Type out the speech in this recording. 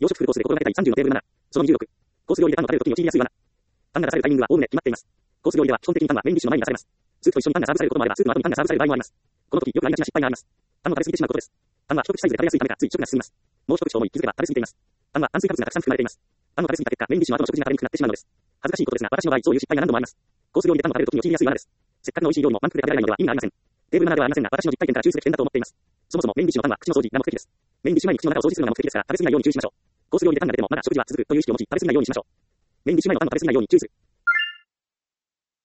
養殖フルコースで心がけたい30のテーブル7。その26。コース料理でパンを食べるときに陥りやすい罠。パンが出されるタイミングはおおむね決まっています。コース料理では基本的にパンはメインディッシュの前に出されます。スープと一緒にパンがサーブされることもあれば、スープの後にパンがサーブされる場合もあります。この時よくありがちな失敗があります。パンを食べ過ぎてしまうことです。パンは一口サイズで食べやすいためかつい食が進みます。もう一口と思い気づけば食べ過ぎています。パンは炭水化物がたくさん含まれています。パンを食べ過ぎた結果、メインディッシュの後の食事が食べにくくなってしまうのです。恥ずかしいことですが、私の場合、そういう失敗が何度もあります。コース料理でパンを食べるときに陥りやすい罠です。せっかくの美味しい料理も満腹で食べられないのでは意味がありません。テーブル7ではありませんが、私の実体験から注意すべき点だと思っています。そもそもメインディッシュのパンは口の掃除が目的です。メインディッシュ前に口の中を掃除するのが目的ですから、食べ過ぎないように注意しましょう。コース料理でパンが出てもまだ食事は続くという意識を持ち、食べ過ぎないようにしましょう。メインディッシュ前のパンを食べ過ぎないように注意する。